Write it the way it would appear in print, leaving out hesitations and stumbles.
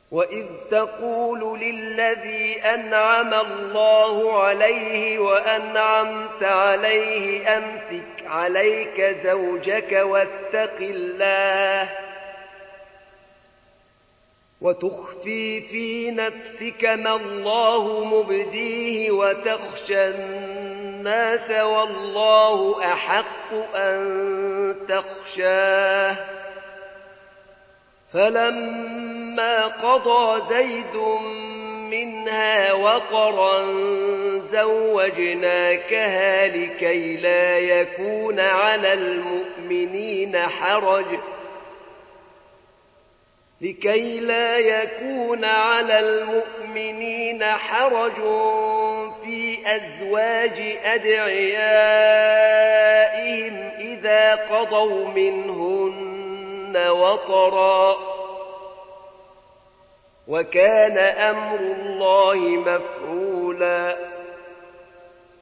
وإذ تقول للذي أنعم الله عليه وأنعمت عليه أمسك عليك زوجك واتق الله وتخفي في نفسك ما الله مبديه وتخشى الناس والله أحق أن تخشاه فلما قضى زيد منها وطرا زوجناكها لكي لا يكون على المؤمنين حرج في أزواج أدعيائهم إذا قضوا منهن وطرا وكان أمر الله مفعولا